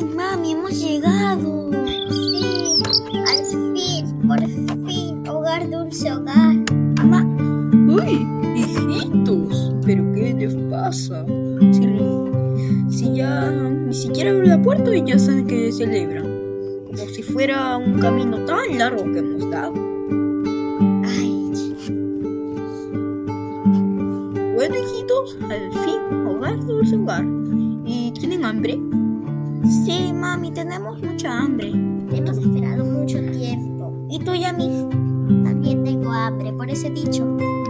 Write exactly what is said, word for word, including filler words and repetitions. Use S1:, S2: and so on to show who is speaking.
S1: bien, mami, hemos llegado.
S2: Sí, al fin, por fin, hogar, dulce hogar.
S1: Ma-
S3: Uy, hijitos, ¿pero qué les pasa? Si, si ya ni siquiera abren la puerta y ya saben que celebran. Como si fuera un camino tan largo que hemos dado.
S2: Ay,
S3: Bueno, hijitos, al fin, hogar, dulce hogar. ¿Y tienen hambre?
S1: sí, mami, tenemos mucha hambre.
S2: hemos esperado mucho tiempo.
S1: ¿Y tú, Yami?
S2: También tengo hambre, por eso he dicho.